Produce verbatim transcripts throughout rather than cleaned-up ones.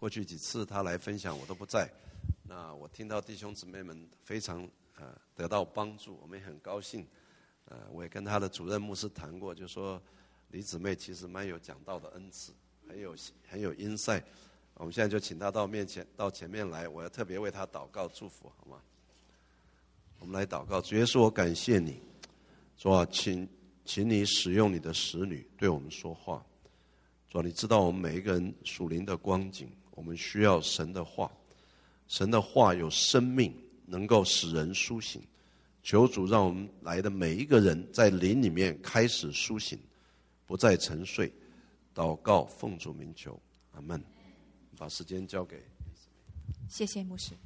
过去几次他来分享我都不在，那我听到弟兄姊妹们非常呃得到帮助，我们也很高兴。呃，我也跟他的主任牧师谈过，就说李姊妹其实蛮有讲道的恩赐，很有很有insight。我们现在就请他到面前到前面来，我要特别为他祷告祝福，好吗？我们来祷告。主耶稣，我感谢你，主啊，请请你使用你的使女对我们说话。主啊，你知道我们每一个人属灵的光景，我们需要神的话。神的话有生命，能够使人苏醒。求主让我们来的每一个人在灵里面开始苏醒，不再沉睡。祷告奉主名求，阿们。把时间交给。 谢谢牧师。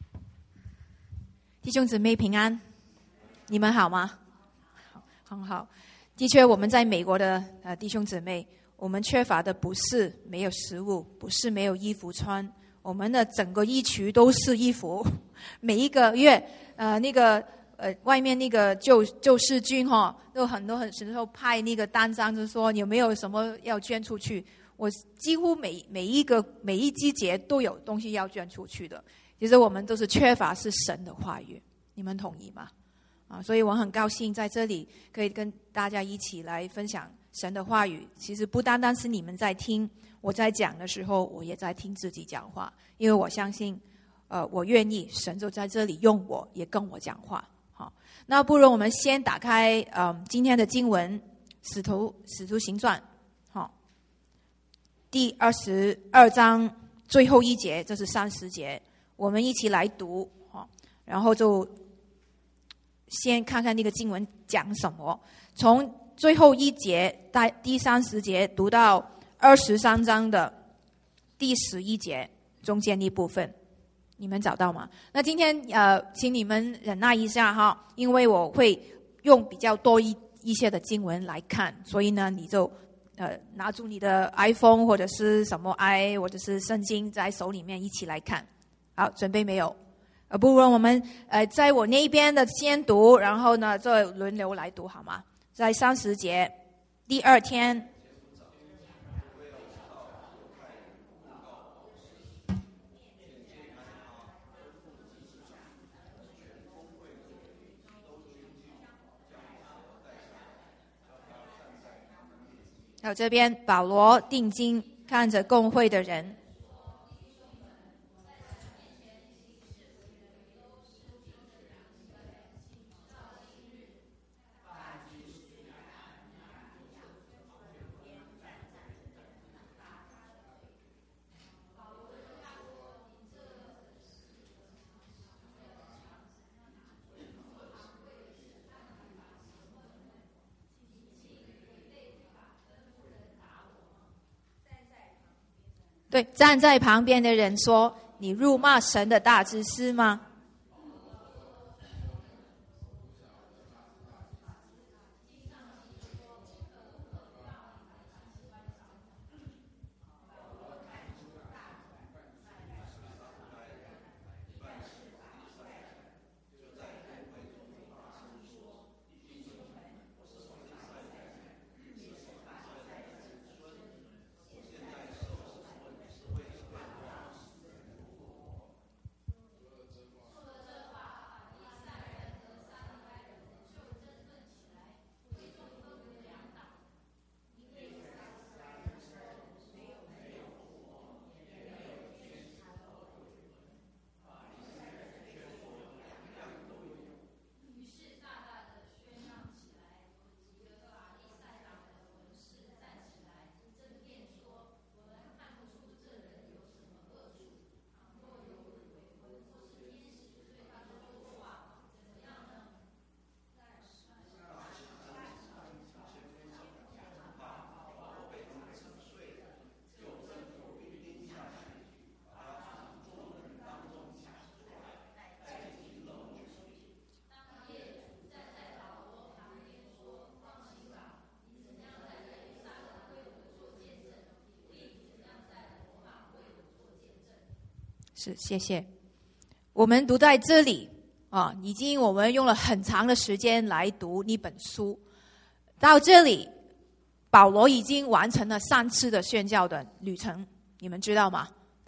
弟兄姊妹平安，你们好吗？好，很好。的确，我们在美国的呃弟兄姊妹，我们缺乏的不是没有食物，不是没有衣服穿，我们的整个衣橱都是衣服。每一个月，呃，那个呃外面那个救救世军哈、哦，都很多很时候派那个单张，就说有没有什么要捐出去。我几乎每每一个每一季节都有东西要捐出去的。其实我们都是缺乏是神的话语，你们同意吗？啊，所以我很高兴在这里可以跟大家一起来分享神的话语。其实不单单是你们在听，我在讲的时候，我也在听自己讲话，因为我相信，呃，我愿意，神就在这里用我，也跟我讲话。好，那不如我们先打开呃今天的经文，《使徒使徒行传》。第二十二章最后一节，这是三十节，我们一起来读，然后就先看看那个经文讲什么。从最后一节第三十节读到二十三章的第十一节中间一部分，你们找到吗？那今天呃，请你们忍耐一下哈，因为我会用比较多一一些的经文来看，所以呢，你就。呃，拿住你的 iPhone 或者是什么 i 或者是圣经在手里面一起来看。好，准备没有？呃，不如我们呃在我那边的先读，然后呢再轮流来读好吗？在三十节，第二天。还有这边保罗定睛看着共会的人，对，站在旁边的人说：“你辱骂神的大祭司吗？”是，谢谢。我们读在这里啊，已经我们用了很长的时间来读一本书。到这里，保罗已经完成了三次的宣教的旅程，你们知道吗？他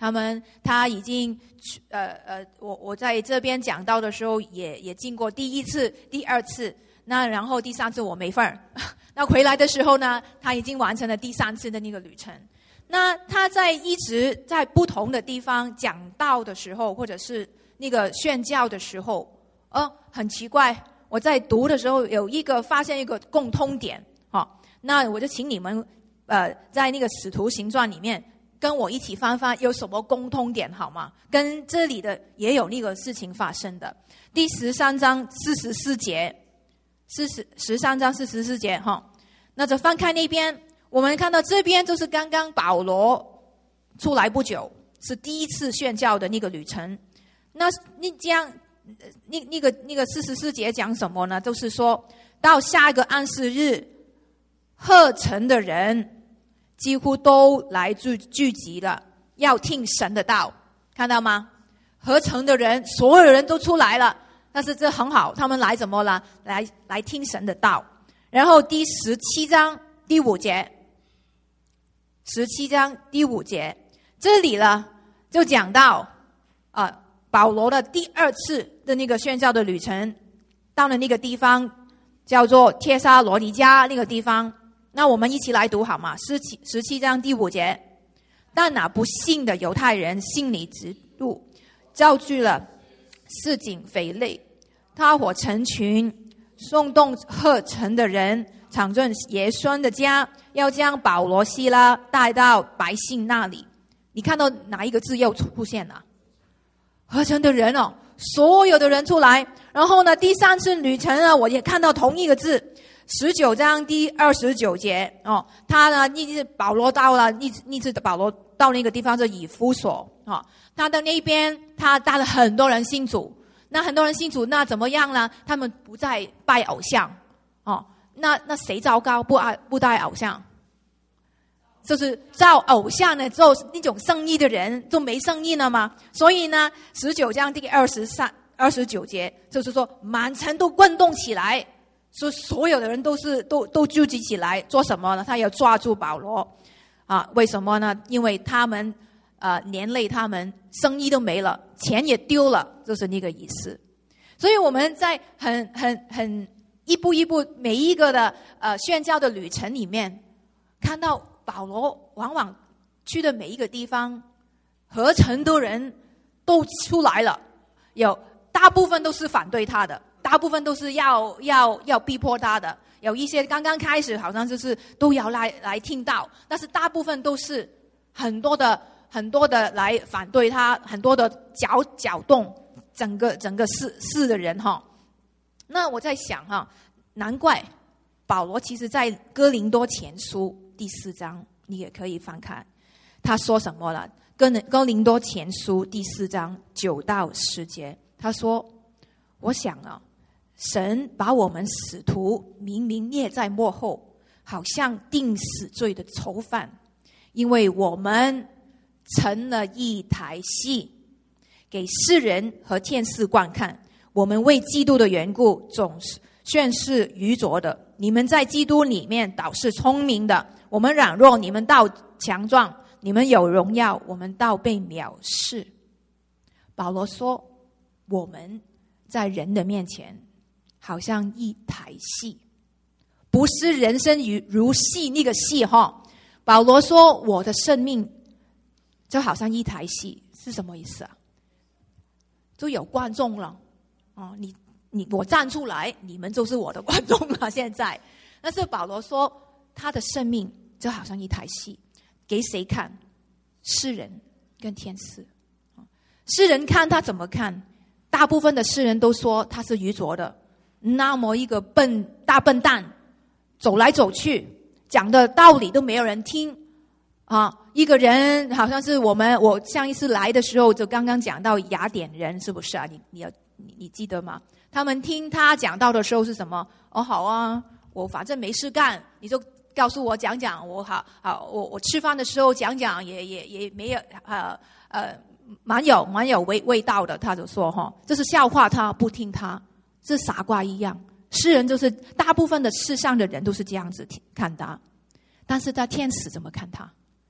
他们他已经呃呃，我我在这边讲到的时候也也经过第一次、第二次，那然后第三次我没份儿。那回来的时候呢，他已经完成了第三次的那个旅程。那他在一直在不同的地方讲道的时候，或者是那个宣教的时候，哦，很奇怪，我在读的时候有一个发现一个共通点，哦，那我就请你们呃在那个使徒行传里面跟我一起翻翻有什么共通点好吗？跟这里的也有那个事情发生的。第十三章四十四节，四十十三章四十四节哈，那就翻开那边。我们看到这边就是刚刚保罗出来不久，是第一次宣教的那个旅程。那你这样，那那个那个四十四节讲什么呢？就是说到下一个安息日，合城的人几乎都来聚聚集了，要听神的道，看到吗？合城的人，所有人都出来了，但是这很好，他们来怎么了？来来听神的道。然后第十七章第五节。十七章第五节，这里呢就讲到啊、呃，保罗的第二次的那个宣教的旅程，到了那个地方叫做帖撒罗尼迦那个地方。那我们一起来读好吗？十七十七章第五节，但那不信的犹太人心里嫉妒，招聚了市井匪类，他伙成群，松动合城的人，抢进耶稣的家，要将保罗西拉带到百姓那里。你看到哪一个字又出现了？合城的人哦，所有的人出来。然后呢，第三次旅程呢，我也看到同一个字，十九章第二十九节哦，他呢，一直保罗到了，一一直保罗到那个地方是以弗所哦，他的那边他带了很多人信主，那很多人信主，那怎么样呢？他们不再拜偶像哦。那那谁糟糕不爱不带偶像？就是造偶像呢，做那种生意的人就没生意了吗？所以呢，十九章第二十三、二十九节就是说，满城都滚动起来，说所有的人都是都都聚集起来做什么呢？他要抓住保罗啊？为什么呢？因为他们呃连累他们生意都没了，钱也丢了，就是那个意思。所以我们在很很很。一步一步每一个的呃宣教的旅程里面，看到保罗往往去的每一个地方，合城的人都出来了，有大部分都是反对他的，大部分都是要要要逼迫他的，有一些刚刚开始好像就是都要来来听到，但是大部分都是很多的很多的来反对他，很多的搅搅动整个整个事事的人哈。那我在想哈，难怪保罗其实在哥林多前书第四章，你也可以翻看，他说什么了？哥哥林多前书第四章九到十节，他说：“我想啊，神把我们使徒明明列在幕后，好像定死罪的囚犯，因为我们成了一台戏，给世人和天使观看。我们为基督的缘故，总是算是愚拙的；你们在基督里面倒是聪明的。我们软弱，你们倒强壮；你们有荣耀，我们倒被藐视。”保罗说，我们在人的面前好像一台戏，不是人生如戏那个戏哈。保罗说，我的生命就好像一台戏，是什么意思啊？就有观众了。哦，你你我站出来，你们就是我的观众了。现在，但是保罗说，他的生命就好像一台戏，给谁看？世人跟天使。世人看他怎么看？大部分的世人都说他是愚拙的，那么一个笨大笨蛋，走来走去，讲的道理都没有人听啊！一个人好像是我们，我上一次来的时候就刚刚讲到雅典人，是不是啊？你你要。你, 你记得吗？他们听他讲到的时候是什么？哦，好啊，我反正没事干，你就告诉我讲讲，我好好，我我吃饭的时候讲讲，也也也没有呃呃，蛮有蛮有味味道的。他就说哈，这是笑话他，不听他，这傻瓜一样。世人就是大部分的世上的人都是这样子看他，但是他天使怎么看他？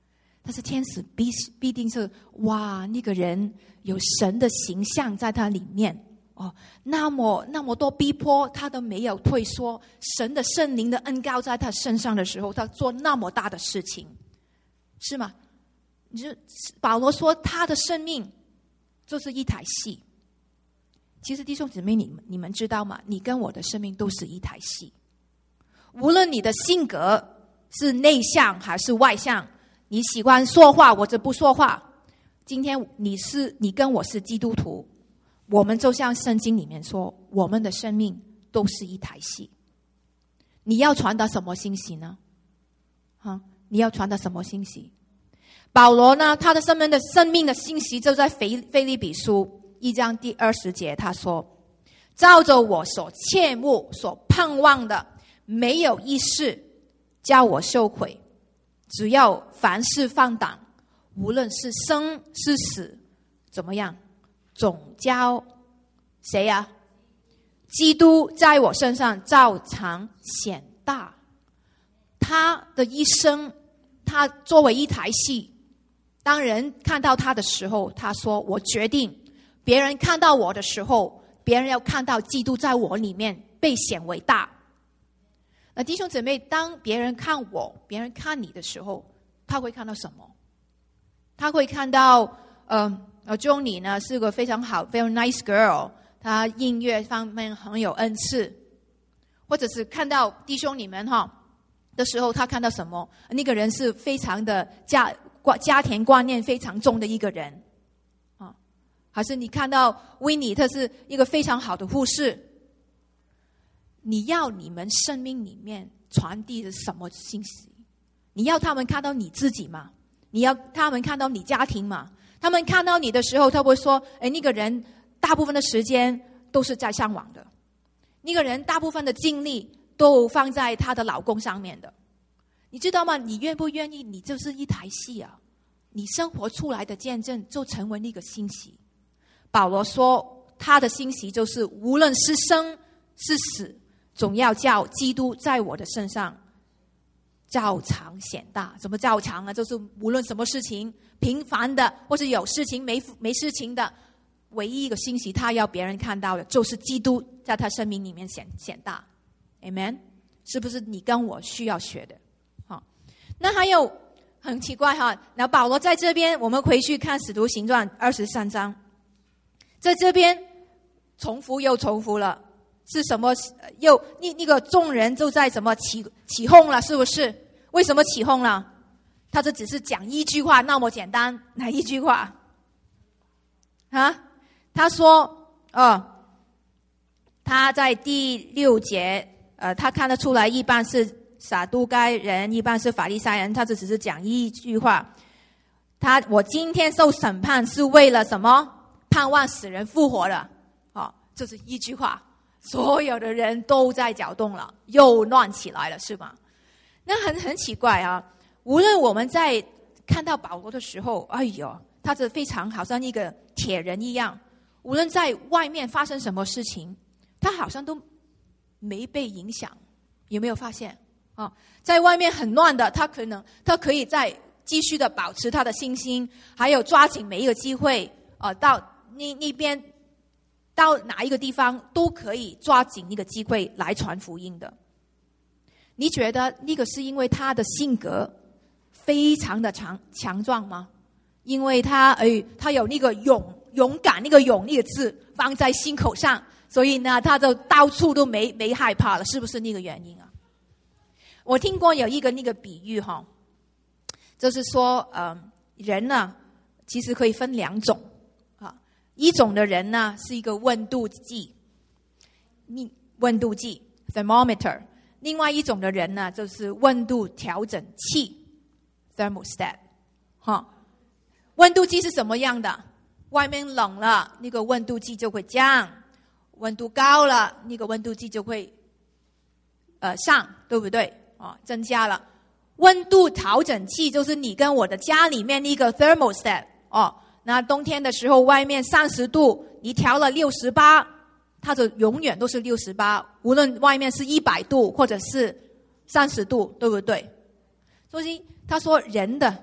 但是天使必必定是哇，那个人有神的形象在他里面哦，那么那么多逼迫他都没有退缩，神的圣灵的恩膏在他身上的时候，他做那么大的事情，是吗？你就保罗说他的生命就是一台戏。其实弟兄姊妹，你们你们知道吗？你跟我的生命都是一台戏。无论你的性格是内向还是外向，你喜欢说话或者不说话，今天你是你跟我是基督徒，我们就像圣经里面说，我们的生命都是一台戏。你要传达什么信息呢？啊，你要传达什么信息？保罗呢，他的生命的生命的信息就在腓腓立比书一章第二十节，他说：照着我所切慕所盼望的，没有一事叫我羞愧，只要凡事放胆，无论是生是死，怎么样，总叫谁呀、啊？基督在我身上照常显大。他的一生，他作为一台戏，当人看到他的时候，他说：我决定别人看到我的时候，别人要看到基督在我里面被显为大。那弟兄姊妹，当别人看我，别人看你的时候，他会看到什么？他会看到呃呃 Johnny 呢是个非常好 very nice girl， 他音乐方面很有恩赐，或者是看到弟兄你们哈的时候，他看到什么？那个人是非常的家家庭观念非常重的一个人啊，还是你看到 Winnie 她是一个非常好的护士？你要你们生命里面传递的什么信息？你要他们看到你自己吗？你要他们看到你家庭吗？他们看到你的时候，他会说：哎，那个人大部分的时间都是在上网的，那个人大部分的精力都放在她的老公上面的。你知道吗？你愿不愿意？你就是一台戏啊！你生活出来的见证就成为那个信息。保罗说，他的信息就是，无论是生是死，总要叫基督在我的身上照常显大。什么照常呢？就是无论什么事情，平凡的或是有事情没没事情的，唯一一个信息他要别人看到的，就是基督在他生命里面显显大。 Amen。 是不是你跟我需要学的？好，那还有很奇怪哈，那保罗在这边，我们回去看使徒行传二十三章，在这边重复又重复了，是什么？又那那个众人就在什么起起哄了，是不是？为什么起哄了？他这只是讲一句话，那么简单，哪一句话？啊？他说，哦，他在第六节，呃，他看得出来，一半是撒都该人，一半是法利赛人，他这只是讲一句话。他我今天受审判是为了什么？盼望死人复活了。哦，这是一句话。所有的人都在搅动了，又乱起来了，是吧？那很很奇怪啊！无论我们在看到保罗的时候，哎呦，他是非常好像一个铁人一样。无论在外面发生什么事情，他好像都没被影响。有没有发现啊？在外面很乱的，他可能他可以再继续的保持他的信心，还有抓紧每一个机会啊、呃，到那那边。到哪一个地方都可以抓紧那个机会来传福音的。你觉得那个是因为他的性格非常的强强壮吗？因为他哎，他有那个勇勇敢那个勇那个字放在心口上，所以呢，他就到处都没没害怕了，是不是那个原因啊？我听过有一个那个比喻哈，就是说，呃，人呢其实可以分两种。一种的人呢是一个温度计，温度计 thermometer， 另外一种的人呢就是温度调整器 thermostat。 哈，温度计是什么样的？外面冷了，那个温度计就会降；温度高了，那个温度计就会呃上，对不对？哦，增加了。温度调整器就是你跟我的家里面那个 thermostat 哦。那冬天的时候，外面三十度，你调了六十八，它就永远都是六十八，无论外面是一百度或者是三十度，对不对？所以他说人的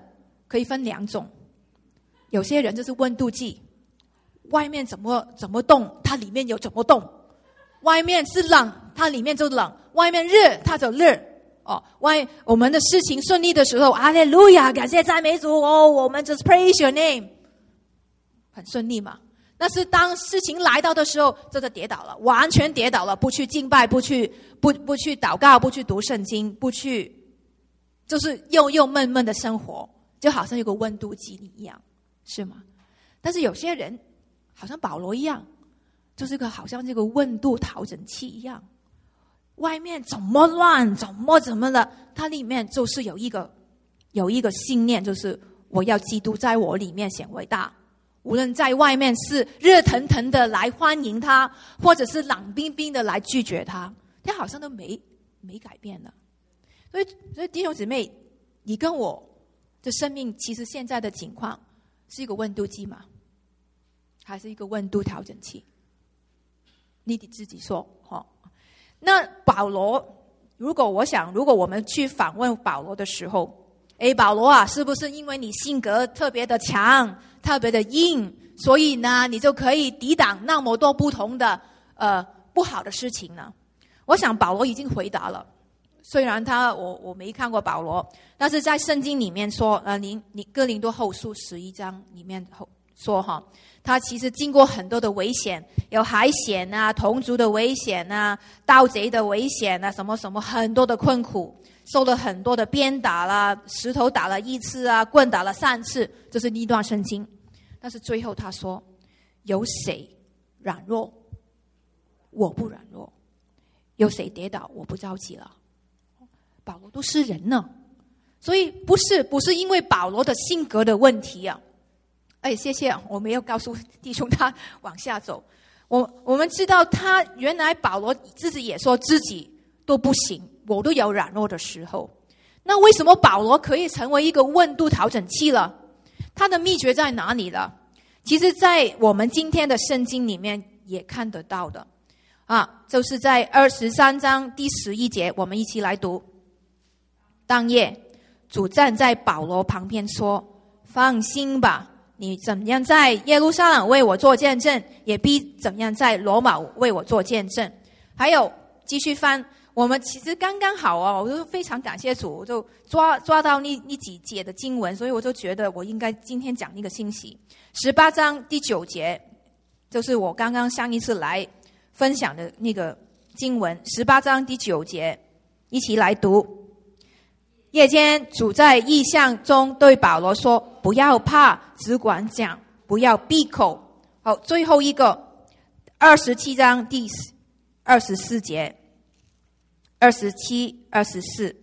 可以分两种，有些人就是温度计，外面怎么怎么动，它里面有怎么动。外面是冷，它里面就冷；外面热，它就热。哦，外我们的事情顺利的时候，哈利路亚，感谢赞美主哦，我们 just praise your name， 很顺利嘛。但是当事情来到的时候，这就跌倒了，完全跌倒了，不去敬拜，不去不不去祷告，不去读圣经，不去，就是又又闷闷的生活，就好像有个温度计一样，是吗？但是有些人好像保罗一样。就是个好像这个温度调整器一样，外面怎么乱怎么怎么了，它里面就是有一个有一个信念，就是我要基督在我里面显伟大。无论在外面是热腾腾的来欢迎他，或者是冷冰冰的来拒绝他，他好像都没没改变了。所以，所以弟兄姊妹，你跟我的生命其实现在的情况是一个温度计吗？还是一个温度调整器？你得自己说哈。那保罗，如果我想，如果我们去访问保罗的时候，诶，保罗啊，是不是因为你性格特别的强，特别的硬，所以呢，你就可以抵挡那么多不同的呃不好的事情呢？我想保罗已经回答了。虽然他我我没看过保罗，但是在圣经里面说，呃，林你哥林多后书十一章里面说哈。他其实经过很多的危险，有海险啊、同族的危险啊、盗贼的危险啊，什么什么很多的困苦，受了很多的鞭打啦，石头打了一次啊，棍打了三次，这是一段圣经。但是最后他说，有谁软弱，我不软弱；有谁跌倒，我不着急了。保罗都是人呢，所以不是不是因为保罗的性格的问题啊。哎，谢谢，我没有告诉弟兄他往下走。我我们知道他原来保罗自己也说自己都不行，我都有软弱的时候。那为什么保罗可以成为一个温度调整器了？他的秘诀在哪里了？其实在我们今天的圣经里面也看得到的啊，就是在二十三章第十一节，我们一起来读。当夜，主站在保罗旁边说：“放心吧，你怎样在耶路撒冷为我做见证，也必怎样在罗马为我做见证。”还有继续翻，我们其实刚刚好哦，我就非常感谢主，我就抓抓到那那几节的经文，所以我就觉得我应该今天讲那个信息。十八章第九节，就是我刚刚上一次来分享的那个经文。十八章第九节，一起来读。夜间，主在异象中对保罗说：“不要怕，只管讲，不要闭口。”好，最后一个，二十七章第二十四节，二十七、二十四。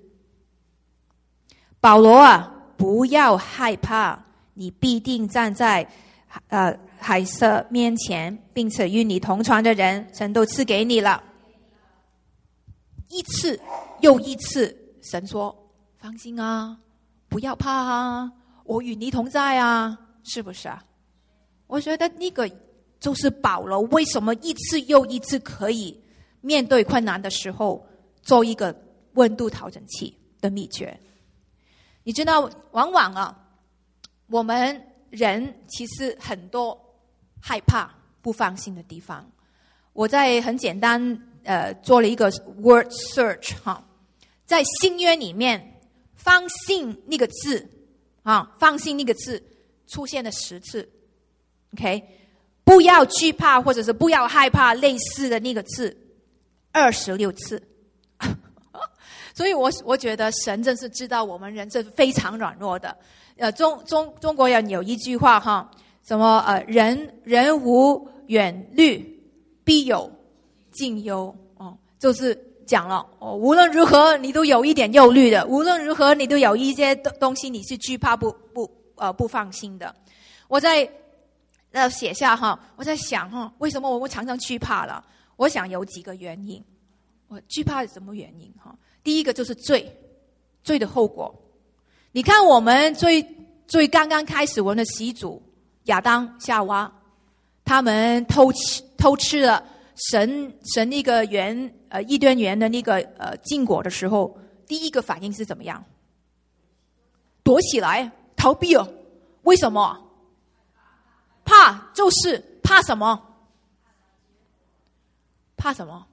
保罗啊，不要害怕，你必定站在呃海瑟面前，并且与你同船的人，神都赐给你了。一次又一次，神说：“放心啊，不要怕啊，我与你同在啊，是不是啊？”我觉得那个就是保罗为什么一次又一次可以面对困难的时候做一个温度调整器的秘诀。你知道，往往啊，我们人其实很多害怕、不放心的地方。我在很简单呃做了一个 word search 哈，在新约里面。放心那个字啊，放心那个字出现了十次 ，OK， 不要惧怕或者是不要害怕类似的那个字二十六次，所以我我觉得神真是知道我们人是非常软弱的。呃，中中中国人有一句话哈，什么呃人人无远虑，必有近忧哦，就是。讲了哦，无论如何你都有一点忧虑的，无论如何你都有一些东西你是惧怕不不呃不放心的。我在呃写下哈，我在想哈，为什么我们常常惧怕了？我想有几个原因。我惧怕是什么原因哈？第一个就是罪，罪的后果。你看我们最最刚刚开始我们的始祖亚当夏娃，他们偷吃偷吃了。神神那个园呃伊甸园的那个呃禁果的时候，第一个反应是怎么样？躲起来， 逃避哦。为什么？怕，就是怕什么？怕什么？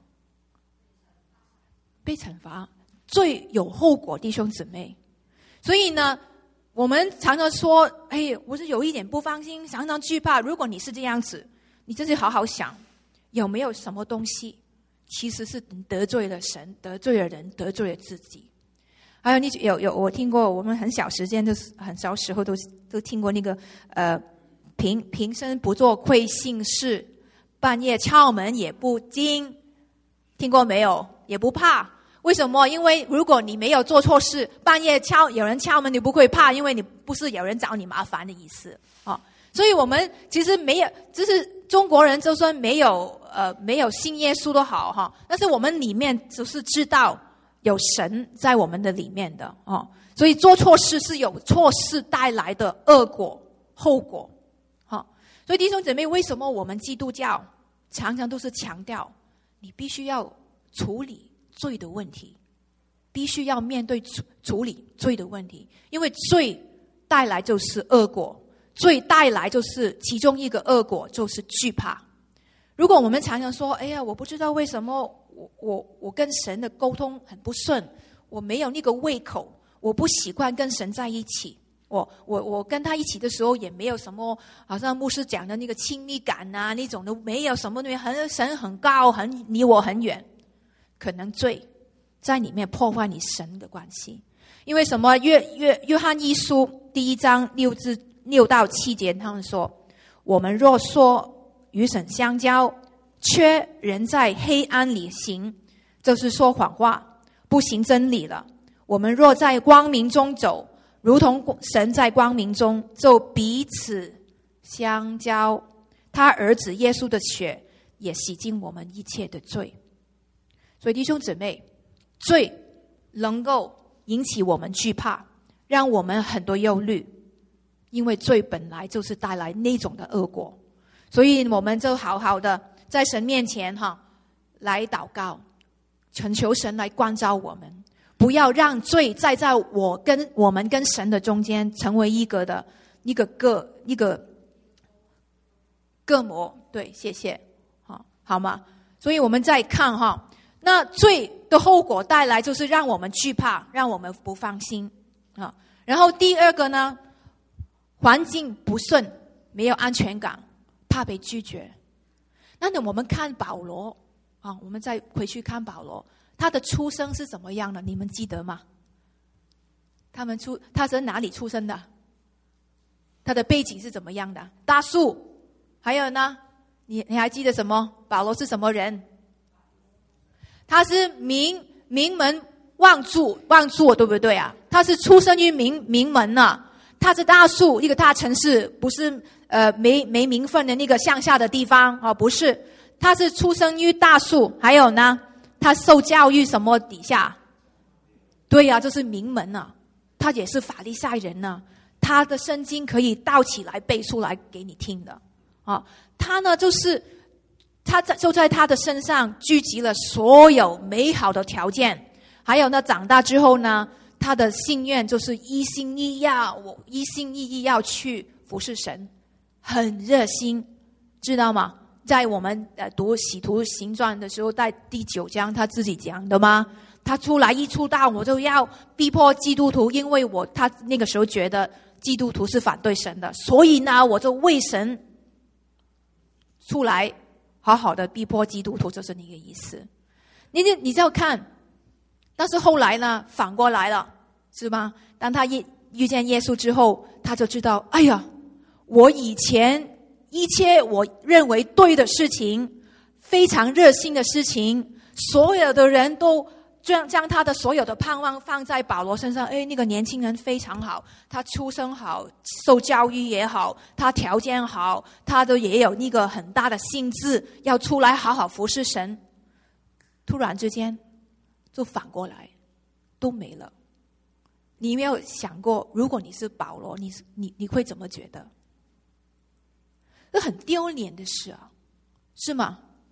被惩罚，罪有后果，弟兄姊妹。所以呢，我们常常说，哎，我是有一点不放心，常常惧怕。如果你是这样子，你真是好好想，有没有什么东西其实是得罪了神，得罪了人，得罪了自己。还有你有有我听过，我们很小时间都很小时候都都听过那个呃平平生不做亏心事，半夜敲门也不惊，听过没有？也不怕。为什么？因为如果你没有做错事，半夜敲有人敲门，你不会怕，因为你不是有人找你麻烦的意思啊。所以我们其实没有，就是中国人就算没有呃没有信耶稣都好哈，但是我们里面就是知道有神在我们的里面的哦，所以做错事是有错事带来的恶果后果，哈。所以弟兄姊妹，为什么我们基督教常常都是强调你必须要处理罪的问题，必须要面对处处理罪的问题，因为罪带来就是恶果，罪带来就是其中一个恶果就是惧怕。如果我们常常说，哎呀，我不知道为什么我我我跟神的沟通很不顺，我没有那个胃口，我不习惯跟神在一起，我我我跟他一起的时候也没有什么，好像牧师讲的那个亲密感啊，那种都没有什么，很神很高，很离我很远，可能罪在里面破坏你神的关系。因为什么？约约约翰一书第一章六至六到七节，他们说，我们若说与神相交，却人在黑暗里行，就是说谎话，不行真理了。我们若在光明中走，如同神在光明中，就彼此相交。他儿子耶稣的血也洗净我们一切的罪。所以弟兄姊妹，罪能够引起我们惧怕，让我们很多忧虑，因为罪本来就是带来那种的恶果。所以我们就好好的在神面前哈来祷告，恳求神来关照我们，不要让罪再在我跟我们跟神的中间成为一个的一个个一个隔膜。对，谢谢，好，好吗？所以我们再看哈，那罪的后果带来就是让我们惧怕，让我们不放心啊。然后第二个呢，环境不顺，没有安全感，怕被拒绝。那我们看保罗啊，我们再回去看保罗，他的出生是怎么样的？你们记得吗？他们出他是哪里出生的？他的背景是怎么样的？大树，还有呢？你你还记得什么？保罗是什么人？他是名名门望族望族，对不对啊？他是出生于名名门啊，他是大树，一个大城市，不是呃没没名分的那个乡下的地方啊，不是，他是出生于大树。还有呢，他受教育什么底下？对呀、啊，这是名门啊，他也是法利赛人呢、啊，他的圣经可以倒起来背出来给你听的啊。他呢，就是他在就在他的身上聚集了所有美好的条件。还有呢，长大之后呢，他的心愿就是一心一意要我一心一意要去服侍神，很热心，知道吗？在我们呃读《使徒行传》的时候，在第九章他自己讲的吗？他出来一出道，我就要逼迫基督徒，因为我他那个时候觉得基督徒是反对神的，所以呢，我就为神出来，好好的逼迫基督徒，就是那个意思。你你你就要看。但是后来呢，反过来了，是吗？当他遇遇见耶稣之后，他就知道，哎呀，我以前一切我认为对的事情，非常热心的事情，所有的人都将将他的所有的盼望放在保罗身上。哎，那个年轻人非常好，他出生好，受教育也好，他条件好，他都也有那个很大的心智，要出来好好服侍神。突然之间就反过来，都没了。你有没有想过，如果你是保罗，你你你会怎么觉得？这很丢脸的事啊，是吗？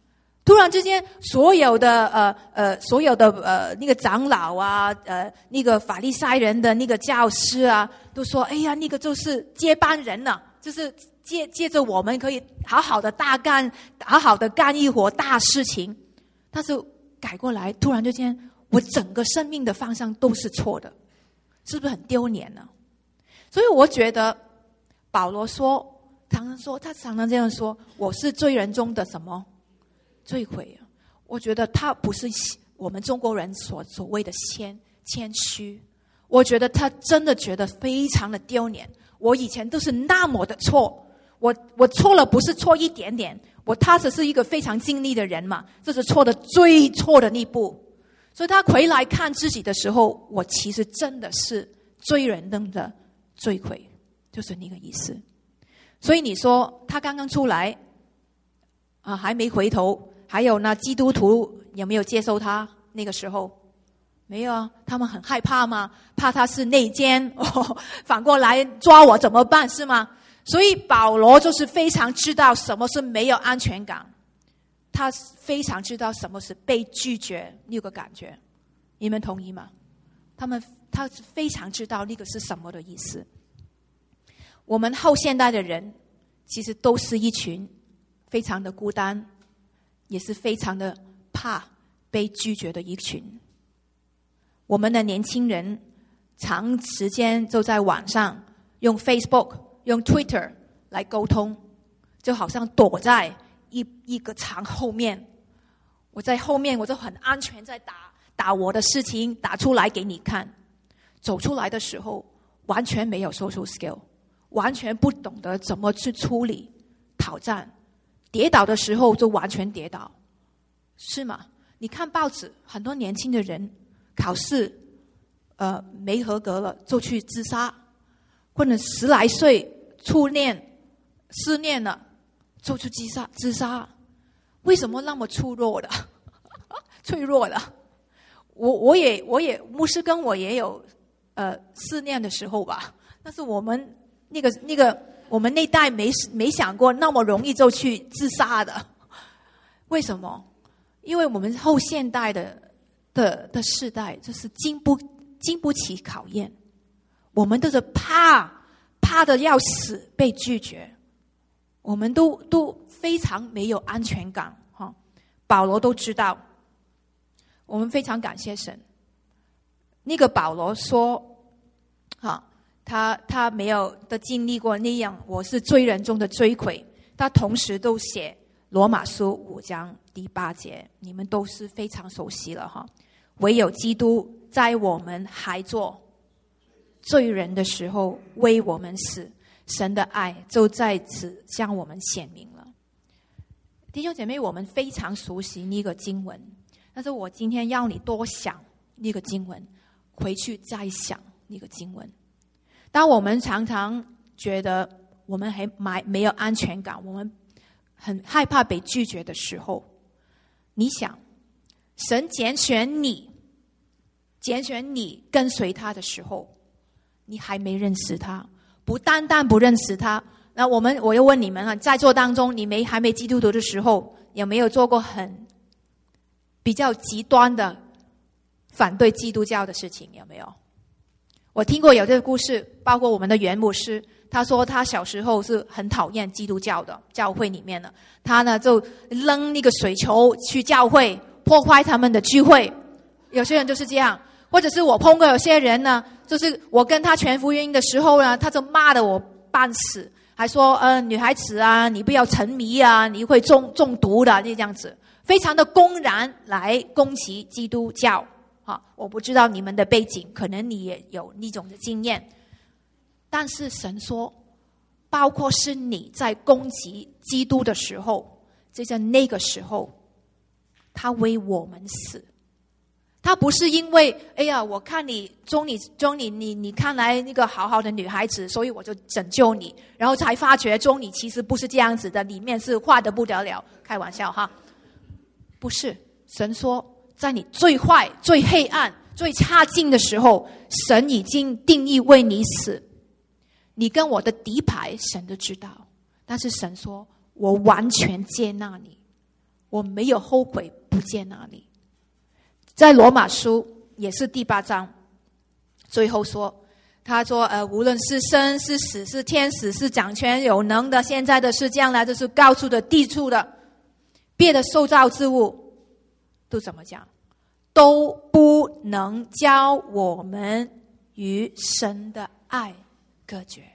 突然之间，所有的呃呃，所有的呃那个长老啊，呃那个法利赛人的那个教师啊，都说：“哎呀，那个就是接班人了、啊，就是借借着我们可以好好的大干，好好的干一伙大事情。”但是改过来，突然之间，我整个生命的方向都是错的，是不是很丢脸呢？所以我觉得保罗说，常常说，他常常这样说：“我是罪人中的什么？”罪魁啊！我觉得他不是我们中国人所所谓的谦谦虚，我觉得他真的觉得非常的丢脸。我以前都是那么的错，我我错了不是错一点点，我他只是一个非常尽力的人嘛，这是错的最错的那步。所以他回来看自己的时候，我其实真的是罪人中的罪魁，就是那个意思。所以你说他刚刚出来啊，还没回头。还有呢，基督徒有没有接受他？那个时候没有啊，他们很害怕吗？怕他是内奸，哦，反过来抓我怎么办？是吗？所以保罗就是非常知道什么是没有安全感，他非常知道什么是被拒绝那个感觉。你们同意吗？他们他非常知道那个是什么的意思。我们后现代的人其实都是一群非常的孤单，也是非常的怕被拒绝的一群。我们的年轻人长时间就在网上用 Facebook 用 Twitter 来沟通，就好像躲在一一个墙后面，我在后面我就很安全，在打打我的事情打出来给你看。走出来的时候完全没有 social skill， 完全不懂得怎么去处理挑战，跌倒的时候就完全跌倒，是吗？你看报纸，很多年轻的人考试呃没合格了就去自杀，或者十来岁初恋失恋了就去自杀自杀。为什么那么脆弱的脆弱的？我我也我也牧师跟我也有呃失恋的时候吧，但是我们那个那个我们那代没没想过那么容易就去自杀的。为什么？因为我们后现代的的的世代就是经不经不起考验，我们都是怕怕的要死被拒绝，我们都都非常没有安全感哈。保罗都知道，我们非常感谢神。那个保罗说，哈，他他没有的经历过那样，我是罪人中的罪魁。他同时都写罗马书五章第八节，你们都是非常熟悉了哈。唯有基督在我们还做罪人的时候为我们死，神的爱就在此向我们显明了。弟兄姐妹，我们非常熟悉那个经文，但是我今天要你多想那个经文，回去再想那个经文。当我们常常觉得我们还没有安全感，我们很害怕被拒绝的时候，你想神拣选你拣选你跟随他的时候，你还没认识他，不单单不认识他。那我们我又问你们啊，在座当中你没还没基督徒的时候，有没有做过很比较极端的反对基督教的事情？有没有？我听过有这个故事，包括我们的袁牧师，他说他小时候是很讨厌基督教的教会里面的，他呢就扔那个水球去教会，破坏他们的聚会。有些人就是这样，或者是我碰过有些人呢，就是我跟他传福音的时候呢，他就骂得我半死，还说呃女孩子啊，你不要沉迷啊，你会中中毒的，这样子，非常的公然来攻击基督教。啊，我不知道你们的背景，可能你也有那种的经验，但是神说，包括是你在攻击基督的时候，就在那个时候，他为我们死。他不是因为哎呀，我看你中你中你你你看来那个好好的女孩子，所以我就拯救你，然后才发觉中你其实不是这样子的，里面是坏得不得了。开玩笑哈，不是。神说，在你最坏、最黑暗、最差劲的时候，神已经定义为你死。你跟我的敌牌，神都知道。但是神说，我完全接纳你， 我没有后悔不见那里。在罗马书也是第八章最后说，他说呃，无论是生是死是天使是掌权有能的现在的是将来的是高处的低处的别的受造之物，都怎么讲，都不能将我们与神的爱隔绝。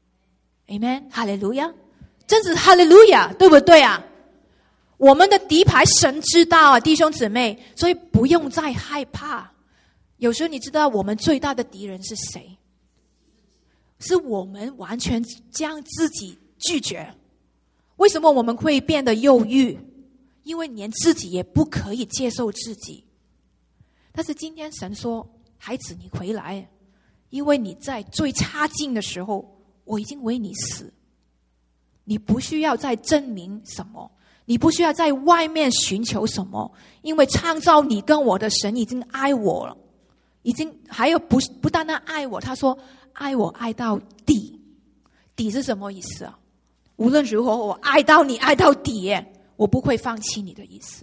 Amen， 哈利路亚，真是哈利路亚，对不对啊？我们的敌牌神知道啊，弟兄姊妹，所以不用再害怕。有时候你知道我们最大的敌人是谁？是我们完全将自己拒绝。为什么我们会变得忧郁？因为连自己也不可以接受自己。但是今天神说，孩子你回来，因为你在最差劲的时候我已经为你死，你不需要再证明什么，你不需要在外面寻求什么，因为创造你跟我的神已经爱我了，已经还有不不单单爱我，他说爱我爱到底。底是什么意思啊？无论如何我爱到你爱到底，我不会放弃你的意思。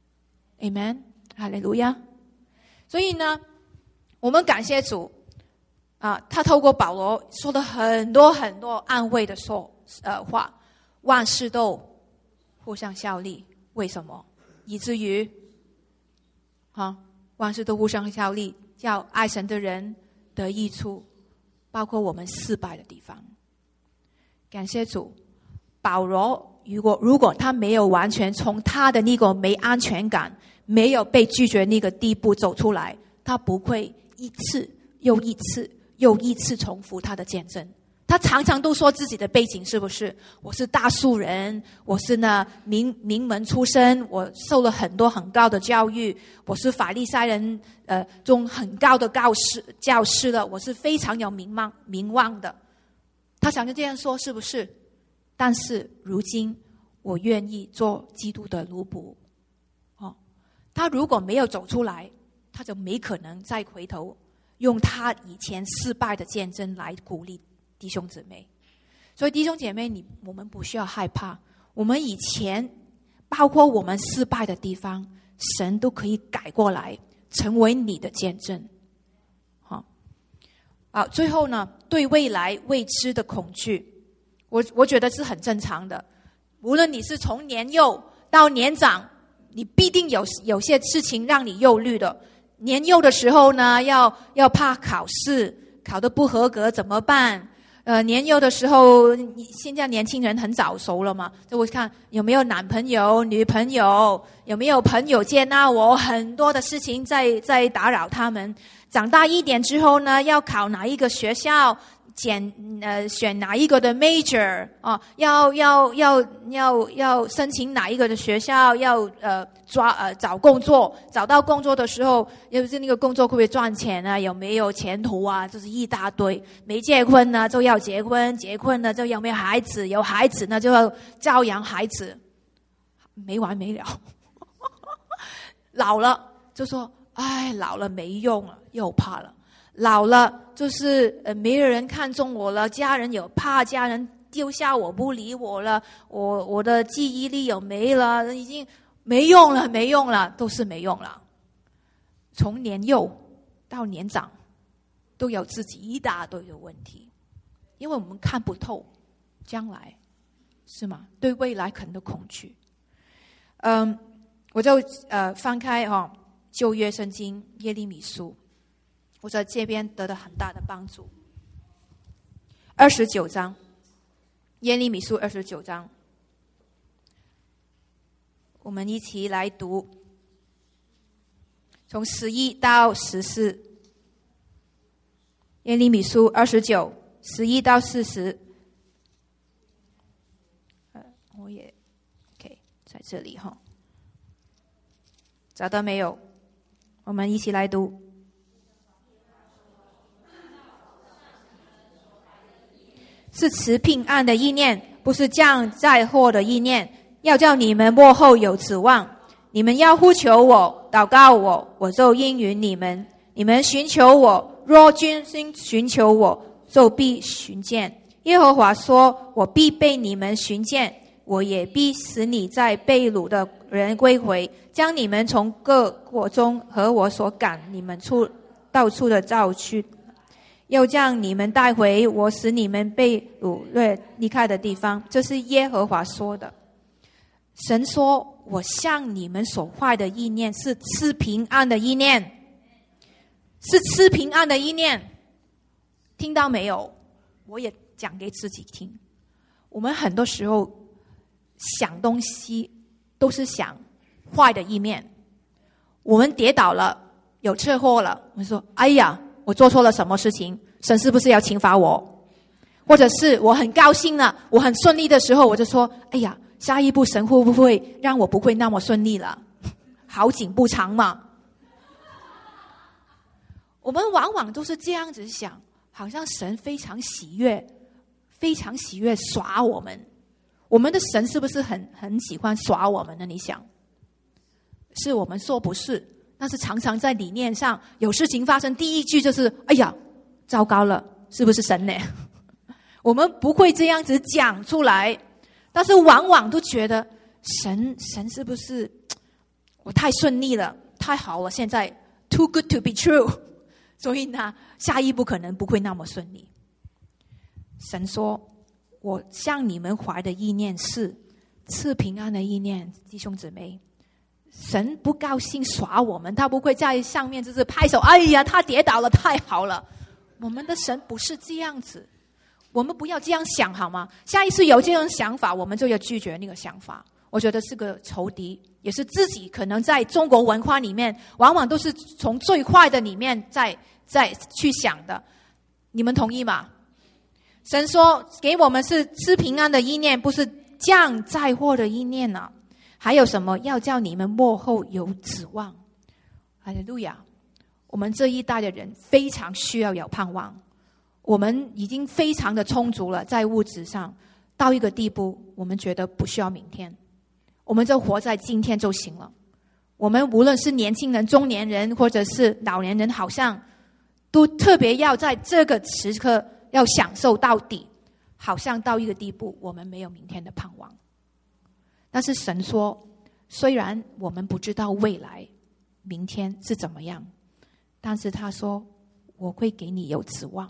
Amen， 哈利路亚。所以呢，我们感谢主啊，他透过保罗说了很多很多安慰的说呃话，万事都互相效力。为什么？以至于啊，万事都互相效力，叫爱神的人得益处，包括我们失败的地方。感谢主，保罗如果如果他没有完全从他的那个没安全感、没有被拒绝那个地步走出来，他不会一次又一次又一次重复他的见证。他常常都说自己的背景是不是？我是大数人，我是呢名名门出身，我受了很多很高的教育，我是法利赛人呃中很高的教师教师了，我是非常有名望名望的。他常常这样说，是不是？但是如今我愿意做基督的奴仆。哦，他如果没有走出来，他就没可能再回头用他以前失败的见证来鼓励弟兄姊妹。所以弟兄姐妹，你我们不需要害怕，我们以前包括我们失败的地方，神都可以改过来成为你的见证。好，好，最后呢，对未来未知的恐惧，我我觉得是很正常的。无论你是从年幼到年长，你必定有有些事情让你忧虑的。年幼的时候呢，要要怕考试，考得不合格怎么办？呃，年幼的时候，现在年轻人很早熟了嘛，就会看有没有男朋友、女朋友，有没有朋友接纳我，很多的事情在在打扰他们。长大一点之后呢，要考哪一个学校？选呃选哪一个的 major 啊？要要要要要申请哪一个的学校？要呃抓呃找工作，找到工作的时候，又不是那个工作会不会赚钱啊？有没有前途啊？就是一大堆。没结婚呢就要结婚，结婚呢就有没有孩子？有孩子呢就要教养孩子，没完没了。老了就说，哎，老了没用了，又怕了。老了就是呃没有人看重我了，家人有怕家人丢下我不理我了，我我的记忆力有没了，已经没用了没用了，都是没用了。从年幼到年长都有自己一大堆的问题，因为我们看不透将来，是吗？对未来可能的恐惧。嗯，我就呃翻开哈、哦、旧约圣经耶利米书，我在这边得到很大的帮助。二十九章，耶利米书二十九章，我们一起来读，从十一到十四。耶利米书二十九，十一到四十。呃，我也 OK 在这里哈，找到没有？我们一起来读。是持平安的意念，不是降灾祸的意念，要叫你们末后有指望。你们要呼求我，祷告我，我就应允你们。你们寻求我，若专心寻求我，就必寻见。耶和华说，我必被你们寻见， 我也必使你在被掳的人归回，将你们从各国中和我所赶你们出到处的召去，又将你们带回我使你们被掳离开的地方。这是耶和华说的。神说，我向你们所怀的意念是赐平安的意念，是赐平安的意念。听到没有？我也讲给自己听。我们很多时候想东西都是想坏的一面。我们跌倒了，有车祸了，我们说哎呀，我做错了什么事情，神是不是要惩罚我？或者是我很高兴了，我很顺利的时候，我就说哎呀，下一步神会不会让我不会那么顺利了？好景不长嘛。我们往往都是这样子想，好像神非常喜悦，非常喜悦耍我们。我们的神是不是很很喜欢耍我们呢？你想，是我们说不是，但是常常在理念上有事情发生，第一句就是哎呀，糟糕了，是不是神呢？我们不会这样子讲出来，但是往往都觉得神神是不是我太顺利了，太好了，现在 too good to be true， 所以呢下一步可能不会那么顺利。神说，我向你们怀的意念是赐平安的意念。弟兄姊妹，神不高兴耍我们，他不会在上面就是拍手，哎呀他跌倒了，太好了。我们的神不是这样子，我们不要这样想好吗？下一次有这种想法，我们就要拒绝那个想法。我觉得是个仇敌，也是自己可能在中国文化里面往往都是从最坏的里面再再去想的。你们同意吗？神说给我们是赐平安的意念，不是降灾祸的意念啊。还有什么？要叫你们末后有指望。哈利路亚！我们这一代的人非常需要有盼望。我们已经非常的充足了，在物质上到一个地步，我们觉得不需要明天，我们就活在今天就行了。我们无论是年轻人、中年人或者是老年人，好像都特别要在这个时刻要享受到底，好像到一个地步，我们没有明天的盼望。但是神说，虽然我们不知道未来明天是怎么样，但是他说我会给你有指望。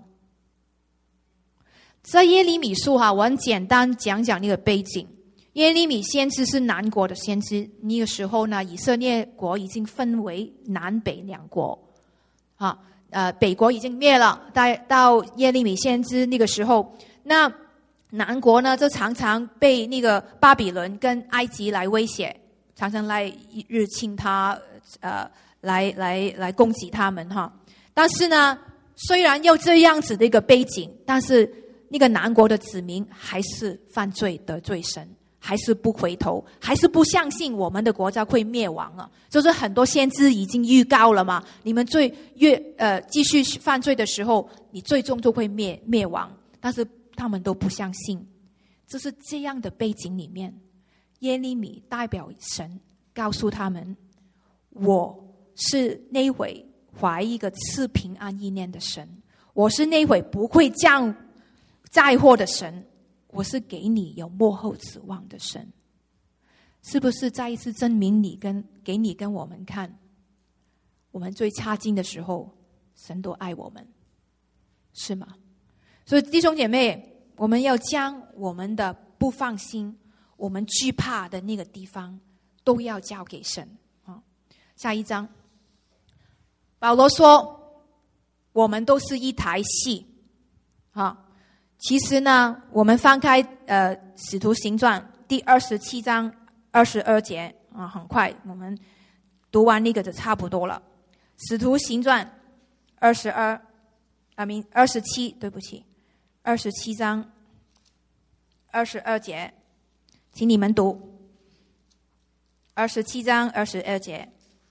在耶利米书哈，我很简单讲讲那个背景。耶利米先知是南国的先知，那个时候呢，以色列国已经分为南北两国啊，呃，北国已经灭了，到到耶利米先知那个时候，那南国呢就常常被那个巴比伦跟埃及来威胁，常常来入侵他，呃，来来来攻击他们哈。但是呢，虽然有这样子的一个背景，但是那个南国的子民还是犯罪得罪神，还是不回头，还是不相信我们的国家会灭亡啊！就是很多先知已经预告了嘛，你们最越呃继续犯罪的时候，你最终就会灭灭亡。但是他们都不相信，就是这样的背景里面，耶利米代表神告诉他们，我是那位怀一个赐平安意念的神，我是那位不会降灾祸的神，我是给你有末后指望的神。是不是再一次证明你跟给你跟我们看，我们最差劲的时候，神都爱我们，是吗？所以弟兄姐妹，我们要将我们的不放心，我们惧怕的那个地方，都要交给神啊。下一章，保罗说，我们都是一台戏啊。其实呢，我们翻开呃《使徒行传》第二十七章二十二节啊，很快我们读完那个就差不多了。《使徒行传》二十二，啊，明二十七，对不起，二十七章二十二节，请你们读。二十七章二十二节。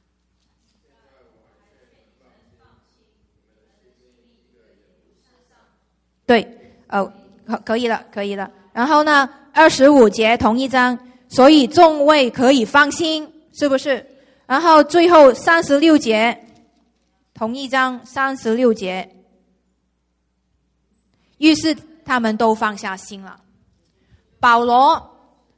对。哦，可以了，可以了。然后呢，二十五节同一章，所以众位可以放心，是不是？然后最后三十六节，同一章三十六节，于是他们都放下心了。保罗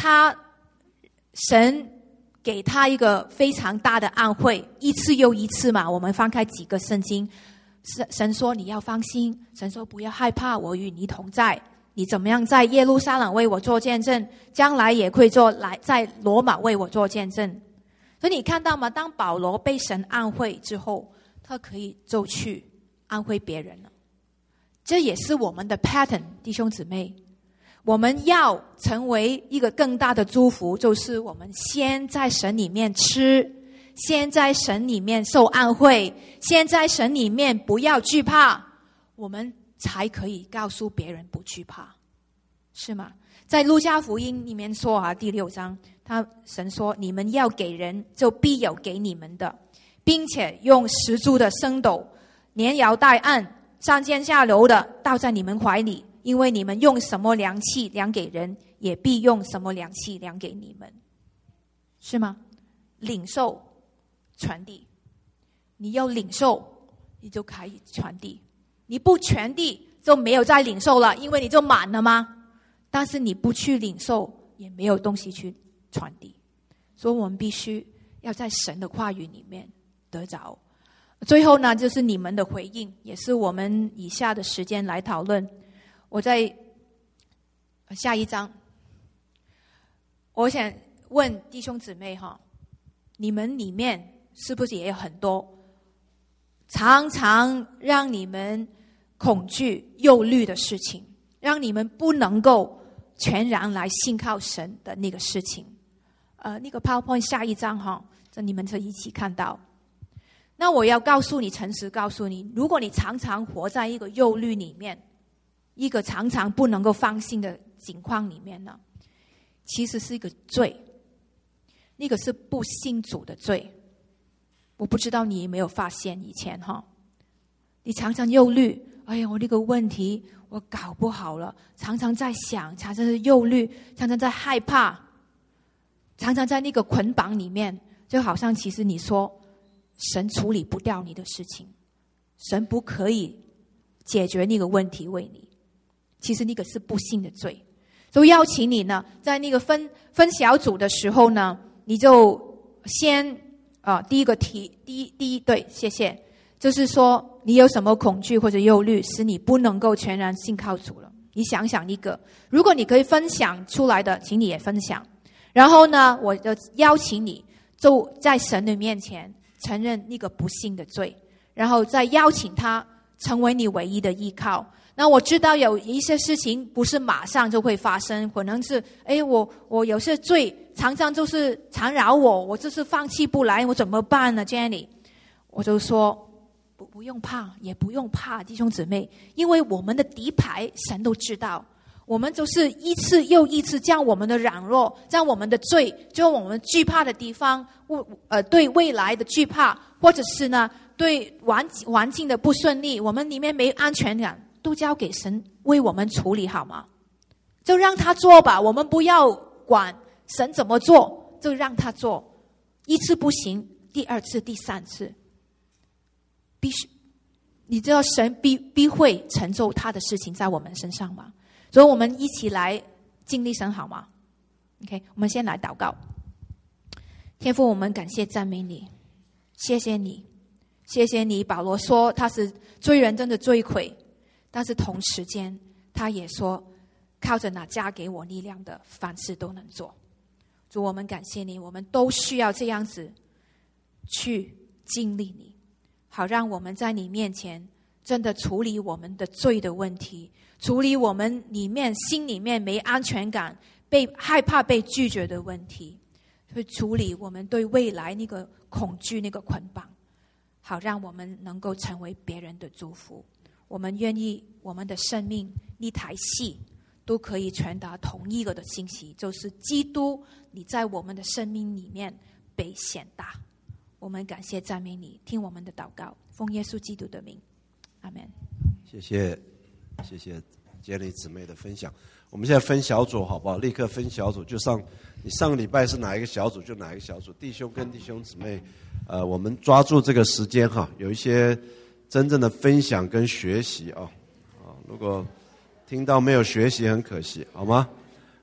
他神给他一个非常大的安慰，一次又一次嘛。我们翻开几个圣经，神说你要放心，神说不要害怕，我与你同在。你怎么样在耶路撒冷为我做见证，将来也会做来在罗马为我做见证。所以你看到吗？当保罗被神安慰之后，他可以就去安慰别人了。这也是我们的 pattern， 弟兄姊妹。我们要成为一个更大的祝福，就是我们先在神里面吃，先在神里面受安慰，先在神里面不要惧怕，我们才可以告诉别人不惧怕，是吗？在路加福音里面说啊，第六章，他神说：“你们要给人，就必有给你们的，并且用十足的升斗，连摇带按，上尖下流的倒在你们怀里。因为你们用什么量器量给人，也必用什么量器量给你们。”是吗？领受传递，你要领受，你就可以传递。你不传递，就没有再领受了，因为你就满了吗？但是你不去领受，也没有东西去传递。所以我们必须要在神的话语里面得着。最后呢，就是你们的回应，也是我们以下的时间来讨论。我在下一章，我想问弟兄姊妹哈，你们里面是不是也有很多常常让你们恐惧忧虑的事情，让你们不能够全然来信靠神的那个事情？呃，那个 PowerPoint 下一章哈，这你们就一起看到。那我要告诉你，诚实告诉你，如果你常常活在一个忧虑里面，一个常常不能够放心的情况里面呢，其实是一个罪，那个是不信主的罪。我不知道你有没有发现，以前哈，你常常忧虑，哎呀，我那个问题我搞不好了，常常在想，常常是忧虑，常常在害怕，常常在那个捆绑里面，就好像其实你说神处理不掉你的事情，神不可以解决那个问题为你。其实那个是不信的罪。所以邀请你呢，在那个分分小组的时候呢，你就先啊、呃，第一个题，第一第一对，谢谢，就是说你有什么恐惧或者忧虑，使你不能够全然信靠主了？你想想一个，如果你可以分享出来的，请你也分享。然后呢，我就邀请你，就在神的面前承认那个不信的罪，然后再邀请他成为你唯一的依靠。那我知道有一些事情不是马上就会发生，可能是哎，我我有些罪常常就是缠绕我，我就是放弃不来，我怎么办呢 Jenny？ 我就说不不用怕，也不用怕，弟兄姊妹，因为我们的底牌神都知道，我们就是一次又一次将我们的软弱，将我们的罪，就我们惧怕的地方，呃，对未来的惧怕，或者是呢对环环境的不顺利，我们里面没安全感，都交给神为我们处理好吗？就让他做吧，我们不要管神怎么做，就让他做。一次不行，第二次、第三次，必须你知道神必必会成就他的事情在我们身上吗？所以我们一起来经历神好吗 ？OK， 我们先来祷告。天父，我们感谢赞美你，谢谢你，谢谢你。保罗说他是罪人中的罪魁，但是同时间他也说，靠着那加给我力量的，凡事都能做。主，我们感谢你，我们都需要这样子去经历你，好让我们在你面前真的处理我们的罪的问题，处理我们里面心里面没安全感、被害怕被拒绝的问题，会处理我们对未来那个恐惧、那个捆绑，好让我们能够成为别人的祝福。我们愿意我们的生命一台戏都可以传达同一个的信息，就是基督你在我们的生命里面被显大。我们感谢赞美你，听我们的祷告，奉耶稣基督的名，阿们。 谢谢谢谢杰里姊妹的分享。我们现在分小组好不好？立刻分小组，就上你上个礼拜是哪一个小组就哪一个小组，弟兄跟弟兄姊妹，呃，我们抓住这个时间哈，有一些真正的分享跟学习啊啊！如果听到没有学习，很可惜，好吗？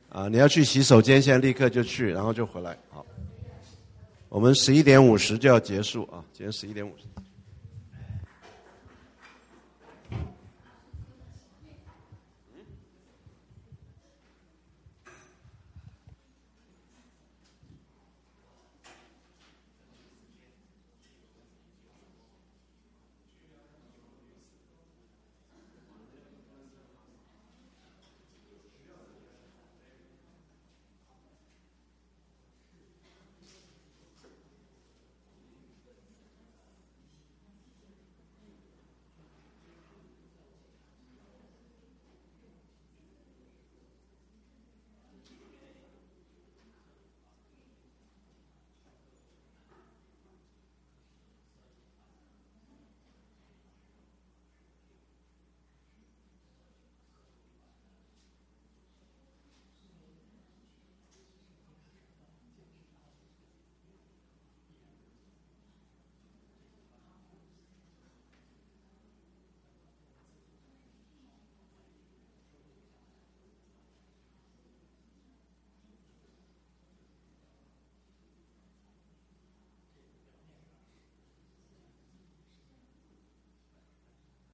啊，你要去洗手间，现在立刻就去，然后就回来。好，我们十一点五十就要结束啊，今天十一点五十。